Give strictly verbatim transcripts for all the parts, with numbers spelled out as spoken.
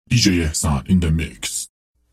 دی جی احسان in the mix.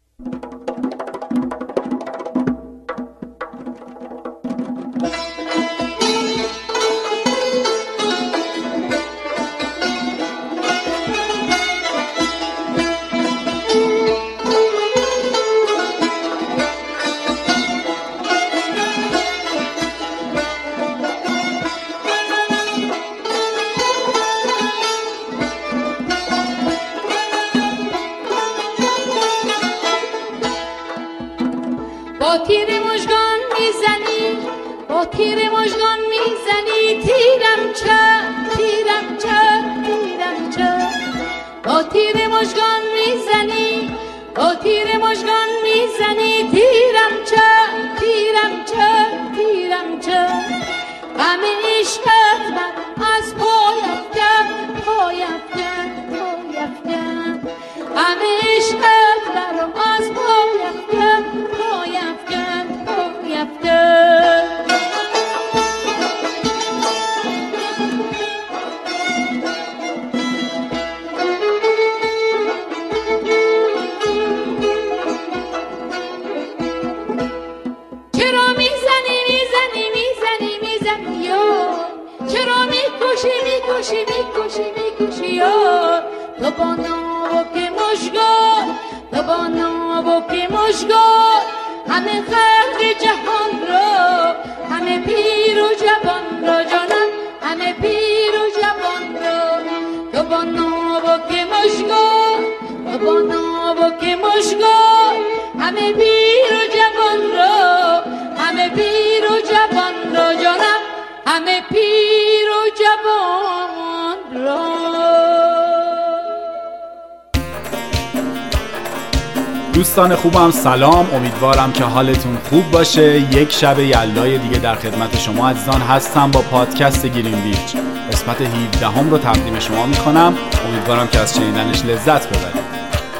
با تیر مژگان میزنی، با تیر مژگان میزنی، تیرم چه، تیرم چه، تیرم چه. با تیر مژگان میزنی، با تیر مژگان میزنی، تیرم چه، تیرم چه، تیرم چه. غم عشقت من از پایفتم، پایفتم، پایفتم. غم عشقت من از پایفتم، پایفتم، پایفتم. چرا میزنی میزنی میزنی میزنی یار، چرا میکشی میکشی میکشی میکشی یار. تو با ناوک مژگان، تو با ناوک مژگان، همه خلق جهان را، همه پیر و جوان را جانم، همه پیر و جوان را. تو با ناوک مژگان، تو با ناوک مژگان، همه پیر و جوان را، همه پیر و جوان را جانم، همه پیر و جوان را. دوستان خوبم سلام، امیدوارم که حالتون خوب باشه. یک شب یلدای دیگه در خدمت شما عزیزان هستم با پادکست گرین بیچ. قسمت هفدهم رو تقدیم شما میکنم، امیدوارم که از شنیدنش لذت ببرید.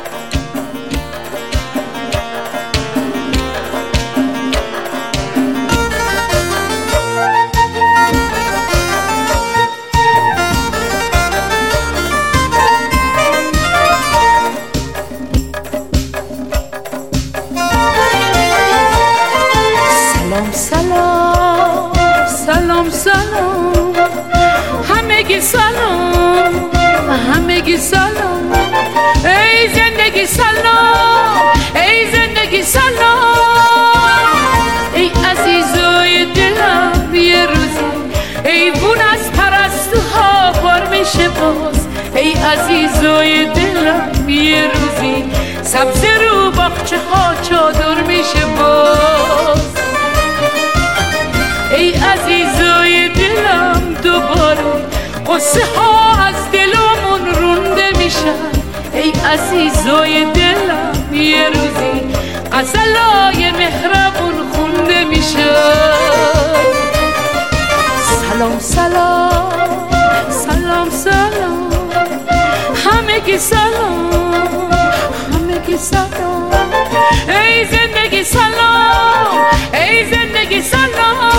سلام سلام سلام، همگی سلام، همگی سلام. ای زندگی سلام، ای زندگی سلام. ای عزیزای دلم یه روزی ایوون از پرستوها بار میشه باز. ای عزیزای دلم یه روزی سبز رو باغچه ها چادر میشه باز. ای عزیزای دلم دوباره قصه ها از دلمون رونده میشن. ای عزیزای دلم یه روزی غزلای مهربون خونده میشن. سلام سلام سلام سلام، همگی سلام، همگی سلام. ای زندگی سلام، ای زندگی سلام.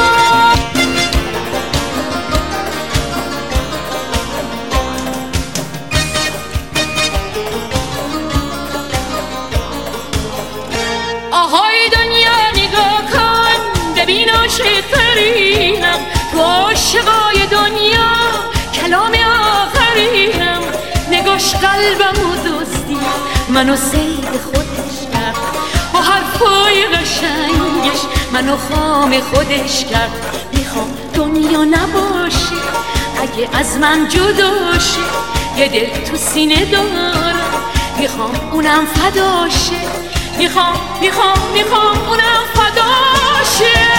آهای دنیا نگاه کن ببین عاشق‌ترینم، تو عاشقای دنیا کلام آخرینم. نگاش قلبم و دوستی منو سید خودش کرد، با حرفای قشنگش منو خام خودش کرد. میخوام دنیا نباشه اگه از من جدا شه، یه دل تو سینه دارم میخوام اونم فدا شه. میخوام میخوام میخوام اونم فدا شه.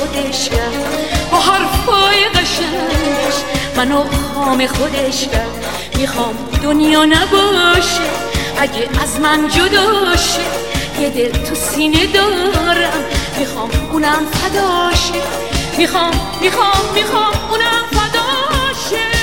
خودش کرد، با حرفای قشنگش منو خام خودش کرد. میخوام دنیا نباشه اگه از من جدا شه، یه دل تو سینه دارم میخوام اونم فدا شه. میخوام میخوام میخوام اونم فدا شه.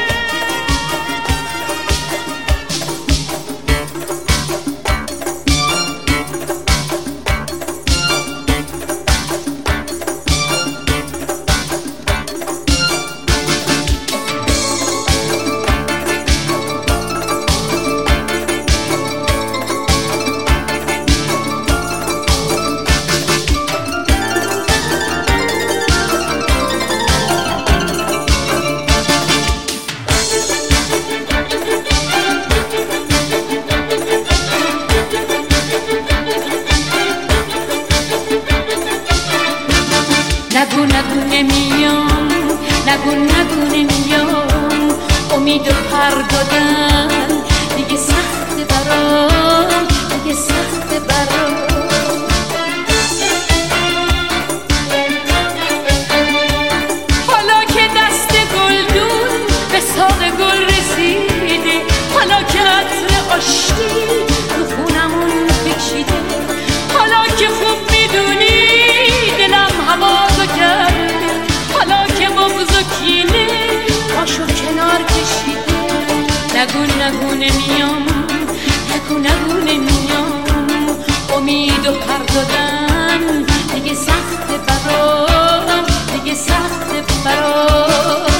نگو نگو نمیام، نگو نگو نمیام، امید و پر دادن دیگه سخت برام، دیگه سخت برام. حالا که دست گلدون به ساق گل رسیده، حالا که عطر آشتی رو خونمون بکشیده، حالا که خوب میدونی دلم هوازو کرده، حالا که بغض و کینه پاشو کنار کشیده. نگو نگو نمیام، نگو نگو نمیام، امید و پر دادن دیگه سخت برام، دیگه سخت برام.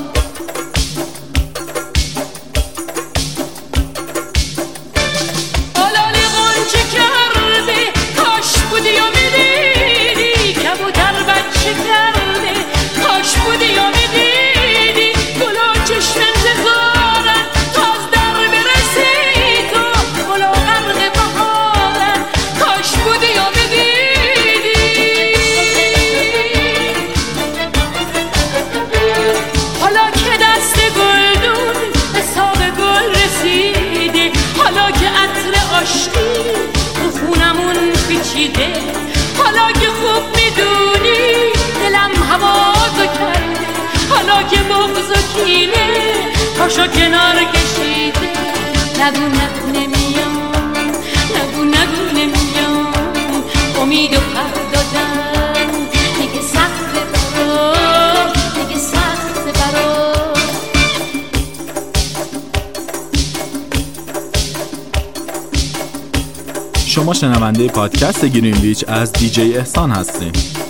حالا که خوب میدونی دلم هوازو کرده، حالا که بغض و کینه پاشو کنار کشیده. نگو نگو نمیام، نگو نگو نمیام، امید و پر دادن دیگه سخت برام، دیگه سخت برام. شما شنونده پادکست گرین بیچ از دی جی احسان هستیم.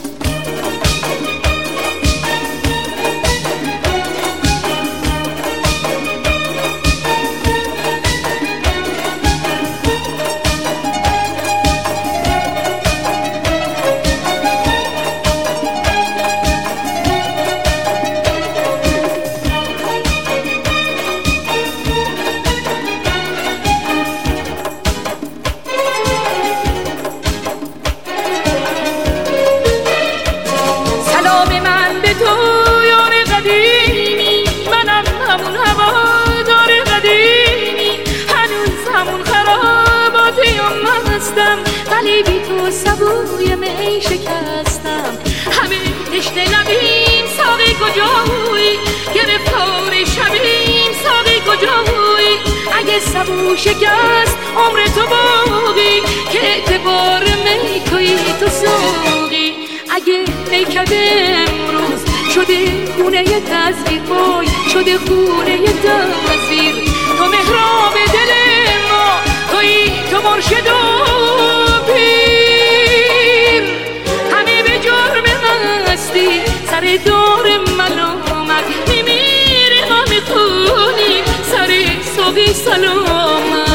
ولی بی تو سبوی می شکستم، همه تشنه لبیم ساقی کجایی، گرفتار شبیم ساقی کجایی. اگه سبو شکست عمر تو باقی، که اعتبار می توی تو ساقی. اگه میکد امروز شده خونه تزویر، وای شده خونه تزویر. تو محراب دل ما توی، تو مرشد و پیر، همه به جرم مستی سر دور ملامت میمیره. ما میخونیم سر ساقی سلامت.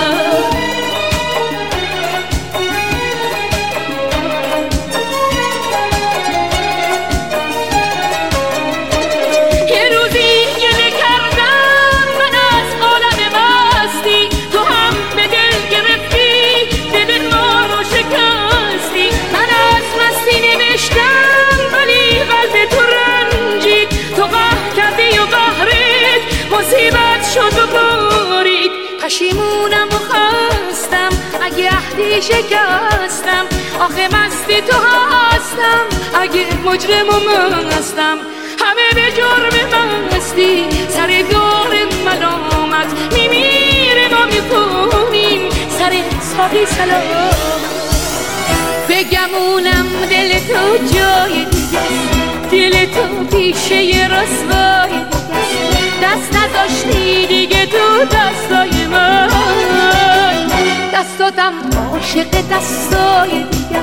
پشیمونم و خستم اگه عهدی شکستم، آخه مستی تو هستم هستم، اگه مجرم و من هستم، همه به جرم من هستی. سر دار ملامت میمیریم و میخونیم سر ساقی سلام. بگمونم دل تو جای دیگه، دل تو پیشه رسوای دیگه، دست نذاشتی دیگه تو دستای من، دستاتم عاشق دستای دیگه.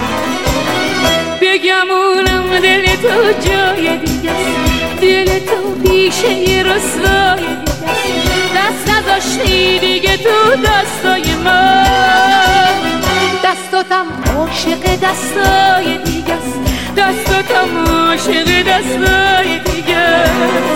بگمونم دل تو جای دیگه، دل تو پیشه رسوای دیگه، دست نذاشتی دیگه تو دستای من، دستاتم عاشق دستای دیگه، دستاتم عاشق دستای دیگه.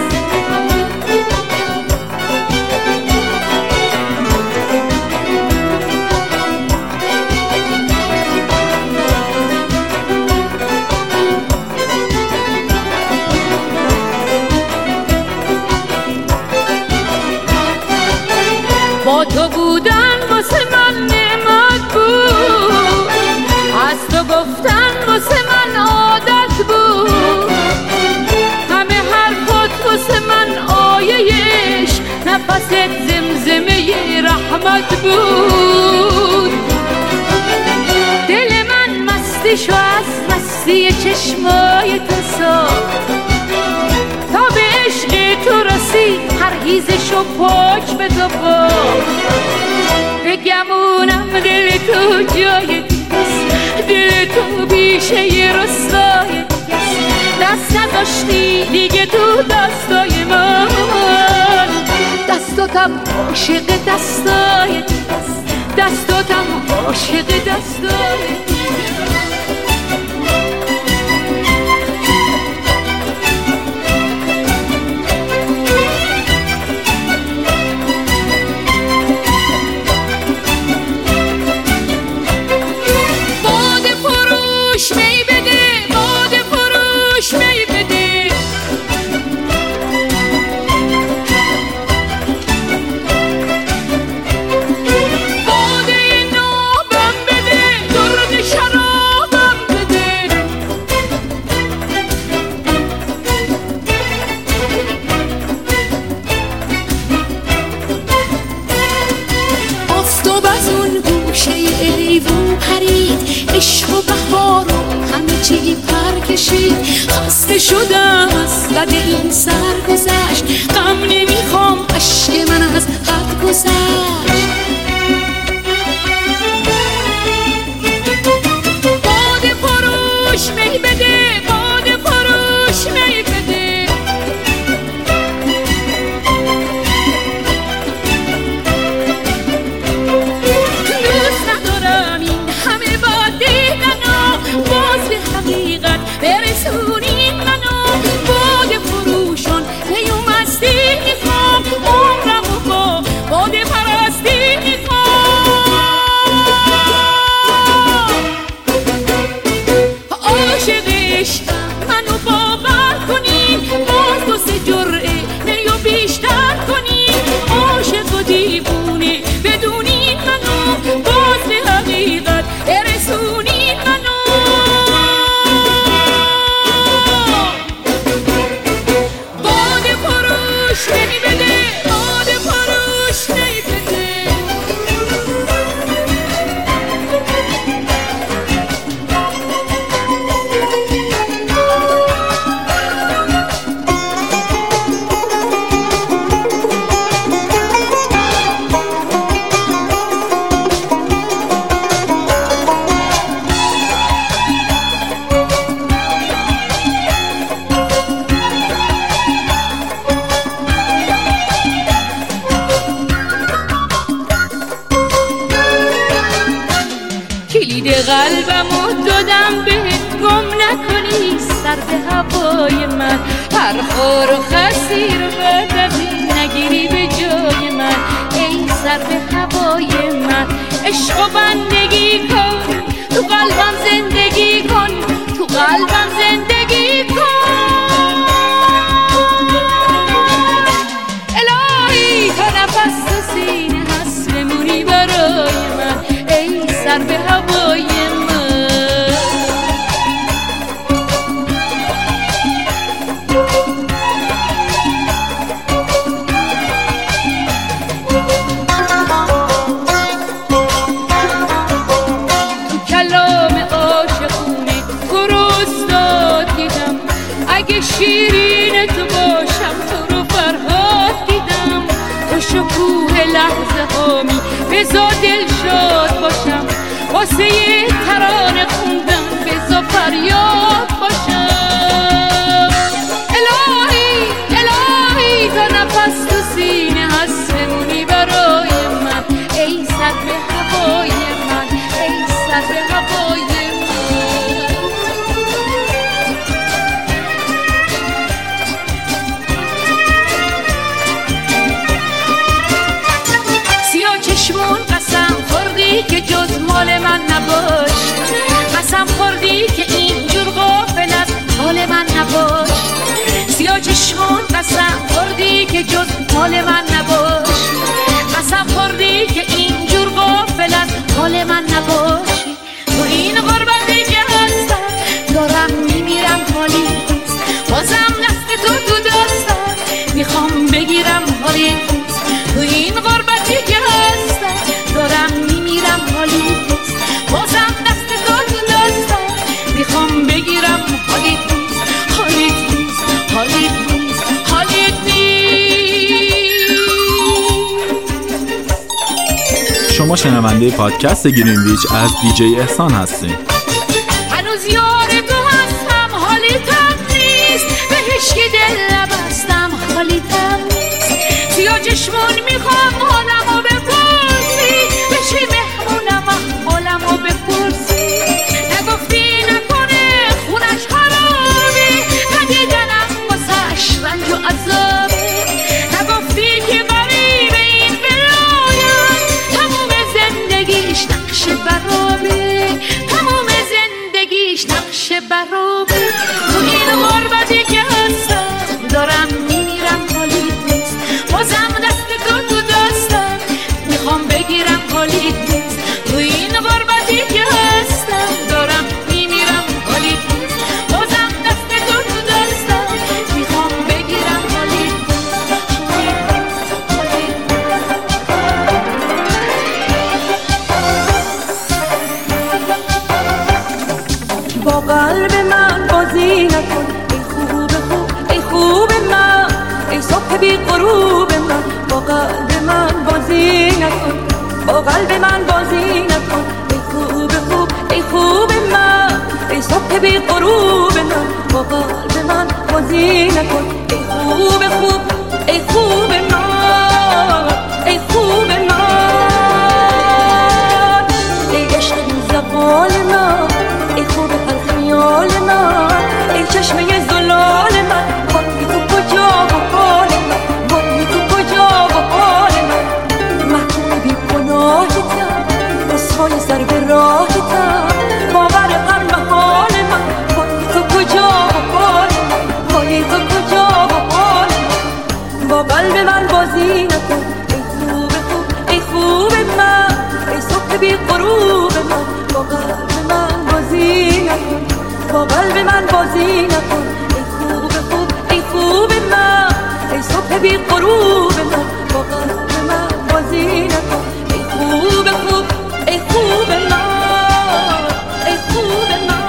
با تو بودن واسه من نعمت بود، از تو گفتن واسه من عادت بود، همه حرفات واسه من آیه‌اش نفست زمزمه رحمت بود. دل من مستی شو از مستی چشمای تو ساخت، تا به عشق تو رسید پرهیزشو پاک به تو باخت. بگمونم دل تو جای دیگست، دل تو بیشه رسوای دیگست، دست نذاشتی دیگه تو دستای من، دستاتم عاشق دستای دیگست، دستاتم عاشق دستای دیگست. عشق و بهار و همه چی پر کشید، خسته شدم از بد این سرگذشت، غم نمیخوام اشک من از حد گذشت. باده فروش می بده، باده فروش می بده، دوست ندارم این همه باده باز به حقیقت برسونین منو. باده فروشان پیوم مستی میخوام، عمرمو با باده پرستی میخوام. عاشق عشقم منو باور کنین، باز دو سه جرعه میو بیشتر کنین. عاشق و دیوونه بدونین منو، باز به حقیقت برسونین منو. قلبمو دادم بهت، گم نکنی سر به هوای من، هر خور و خسی رو بعد از این نگیری به جای من. ای سر به هوای من، عشق و بندگی کن، تو قلبم زندگی کن، تو قلبم زندگی کن. الهی تا نفس تو سینه هست بمونی برای من، ای سر به هوای من. اگه شیرین تو باشم تو رو فرهاد دیدم، تو شکوه لحظه هامی بزا دل شاد باشم، واسه یه ترانه خوندم بزا فریاد باشم. الهی الهی تا نفس تو سینه هست بمونی برای من، ای سر به هوای من، ای سر به هوای من. سیاه چشمون قسم خوردی که جز مال من نباش، قسم خوردی که اینجور غافل از حال من نباش. سیاه چشمون قسم خوردی که جز مال من نباش، قسم خوردی که اینجور غافل از حال من نباشی. تو این غربتی که هستم دارم میمیرم حالی نیست، بازم دست تو تو دستم میخوام بگیرم حالی نیست. تو این غربتی که هستم دارم میمیرم حالی نیست، بازم دست تو تو دستم میخوام بگیرم حالی نیست، حالی نیست، حالی نیست، حالی نیست. شما شنونده پادکست گرین ویچ از دیجی احسان هستین. هنوز یار تو هستم حالیتم نیست، به هشکی دل نبستم حالیتم نیست. سیاه چشمون میخوام حالمو بپرسی، بشی مهمونم احوالمو بپرسی. نگفتی نکنه خونش خرابه، ندیدنم واسش رنج و عذابه. نگفتی که غریبه این ولایت، تموم زندگیش نقش برابه، تموم زندگیش نقش برابه. تو این غربتی که هستم دارم میمیرم حالی نیست، بازم دست تو تو دستم میخوام بگیرم حالی نیست. تو این غربتی که هستم دارم میمیرم حالی نیست، بازم دست تو تو دستم میخوام بگیرم حالی نیست، حالی نیست. با قلب من بازی نکن ای خوب خوب، ای خوب من، ای صبح بی غروب من. با قلب من بازی نکن، با قلب من بازی نکن ای خوب خوب، ای خوب من، ای صبح بی غروب من. با قلب من بازی نکن ای خوب خوب، ای خوب من، ای خوب من، ای عشق بی زوال من، ای خوب هر خیال من، ای چشمه زلال من. وای تو کجا و حال من، وای تو کجا و حال من. محکوم بی گناهتم، رسوای سر به راهتم، باور غم به حال من. وای تو کجا و حال من، وای تو کجا و حال من. با قلب من بازی نکن ای خوب خوب، ای خوب من، ای صبح بی غروب من. با قلب من بازی نکن، با قلب من بازی نکن ای خوب خوب، ای خوب من، ای صبح بی غروب من. با قلب من بازی نکن ای خوب خوب، ای خوب من، ای خوب من.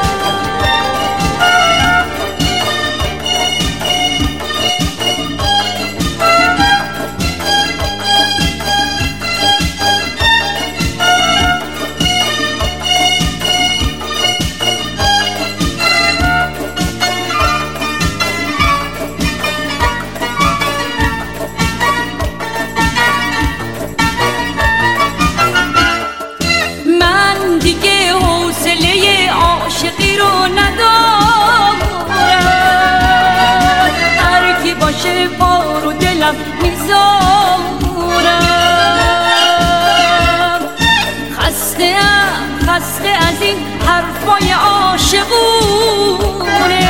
میذارم خسته ام، خسته از این حرفای عاشقونه،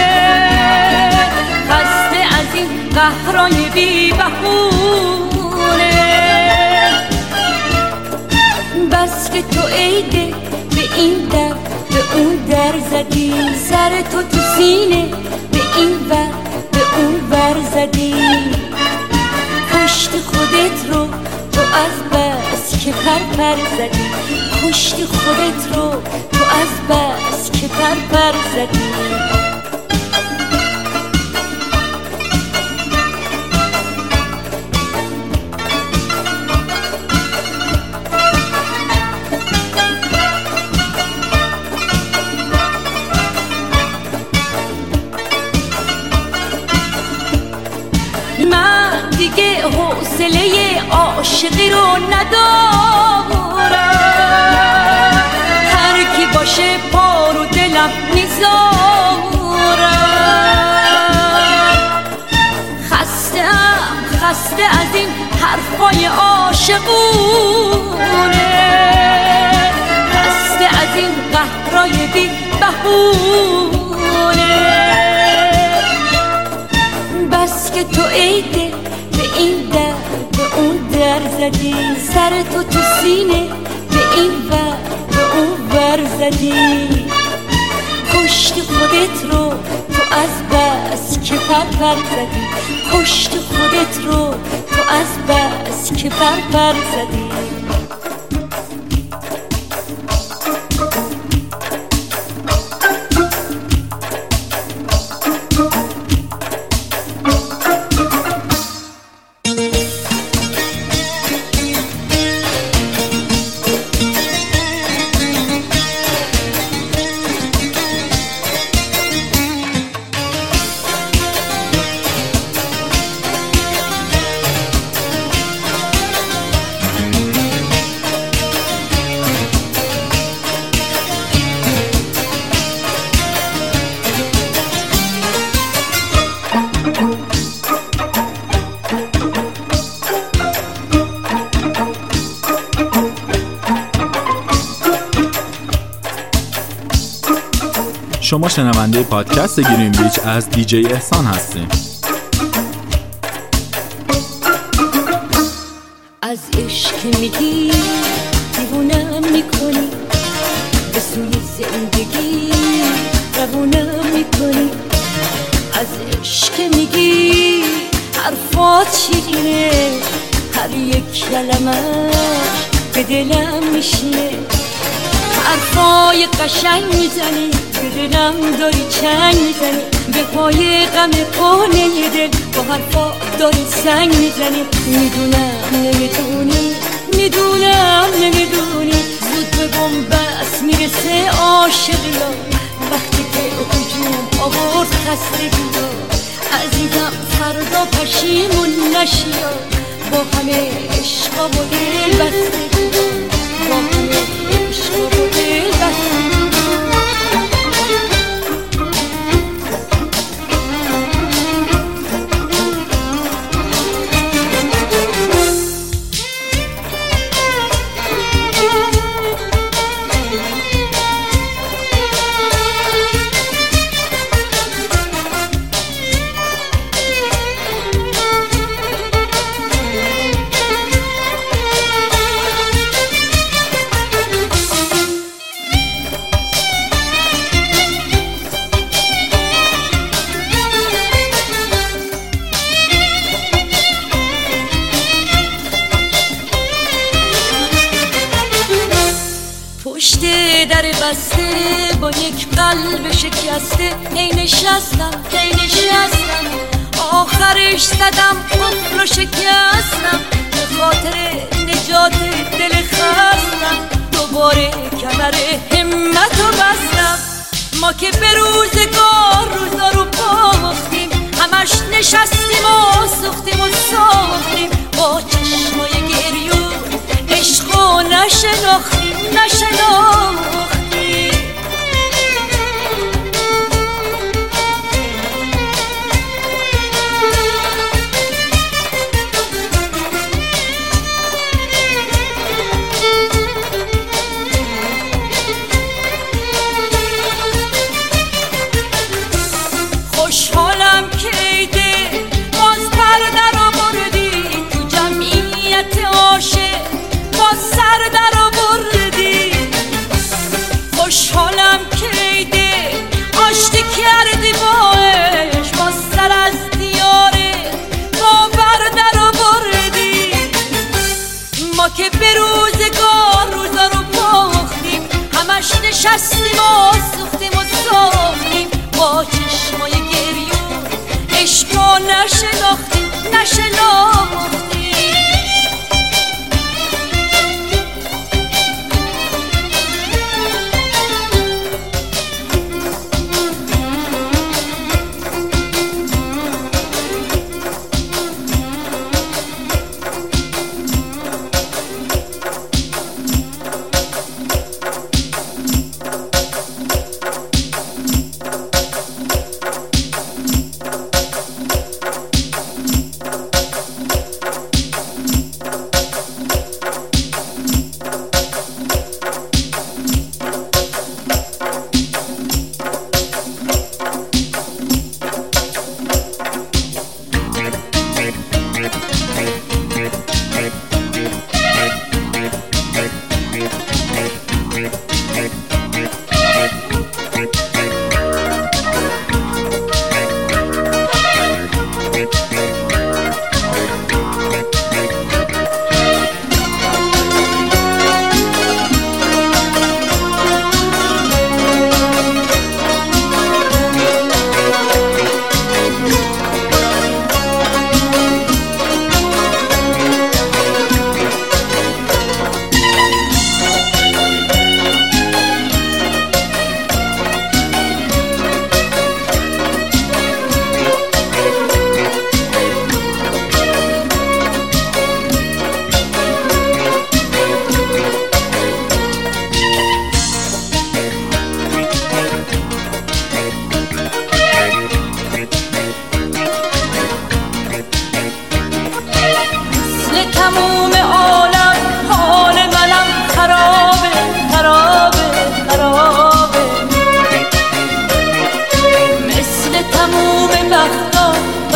خسته از این قهرای بی بهونه. بس که تو عیده به این در به اون در زدی، سر تو تو سینه به این ور به اون ور زدی. کشتی خودت رو تو از بس که پر پر زدی، کشتی خودت رو تو از بس که پر پر زدی. من دیگه حوصله عاشقی رو ندارم، هر کی باشه پا رو دلم میذارم. خستم خسته از این حرفای عاشقونه، خسته از این قهرای بی بهونه. بس که تو ای دل به این در به اون در زدی، سر تو تو سینه به این ور به اون ور زدی. کشت خودت رو تو از بس که پر پر زدی، کشت خودت رو تو از بس که پر پر زدی. شما شنونده پادکست گرین بیچ از دیجی احسان هستیم. از عشق میگی دیوونم میکنی، به سوی زندگی روونم میکنی. از عشق میگی حرفات شیرینه، هر یک کلمه‌اش به دلم میشینه. حرفای قشنگ میزنی به دلم داری چنگ میزنی، به پای غم کهنه دل با حرفا داری سنگ میزنی. میدونم نمیدونی میدونم نمیدونی، زود به بنبست میرسه عاشقی ها، وقتی که هجوم آورد خستگی ها. عزیزم فردا پشیمون نشی ها، با همه عشقا و دل بستگی ها، با همه عشقا و دل بستگی. پشت در بسته با یک قلب شکسته، ای نشستم ای نشستم آخرش زدم قفل و شکستم. به خاطر نجات دل خستم دوباره کمر همت رو بستم. ما که به روزگار روزا رو باختیم، همش نشستیم و سوختیم و ساختیم، با چشمای گریون عشقو نشناختیم نشناختیم. خوشحالم که ایده باز پرده رو بردی، تو جمعیت عاشق باز سر در رو بردی. خوشحالم که ایده آشتی کردی با عشق، باز سر از دیاره باور در رو بردی. ما که به روزگار روزا رو باختیم، همش نشستیم و سوختیم و ساختیم، با چشمای گریون عشقو نشناختیم نشناختیم.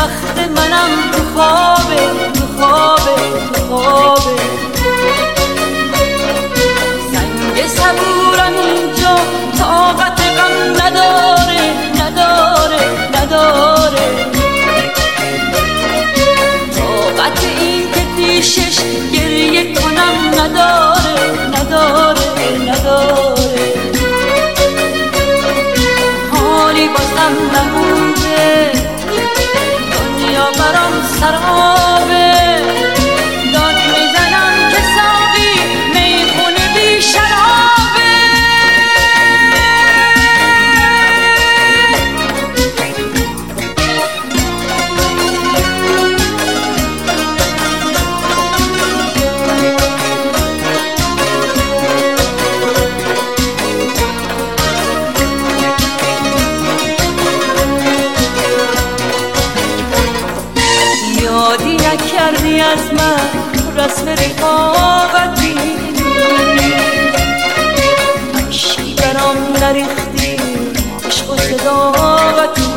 بخت منم تو خوابه تو خوابه تو خوابه زنگ صبورم اینجا طاقت غم نداره نداره نداره طاقت این که پیشش گریه کنم نداره نداره نداره حالی بازم نمونده دنیا برام سرابه داد میزنم که ساقی میخونه بی شرابه یادی نکردی از من رسم رقابتی عشقی برام نریختی عشق و صداقتی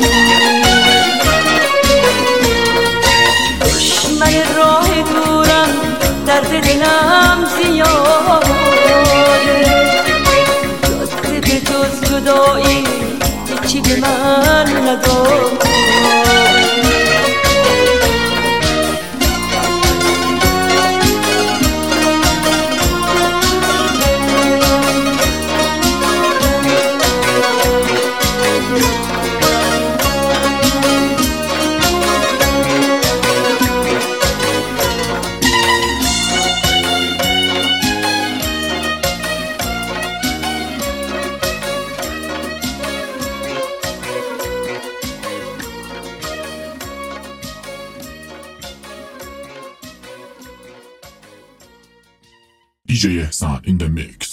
دشمن راه دورم درد دلم زیاده جاده به جز جدایی هیچی به من نداره D J Ehsan in the mix.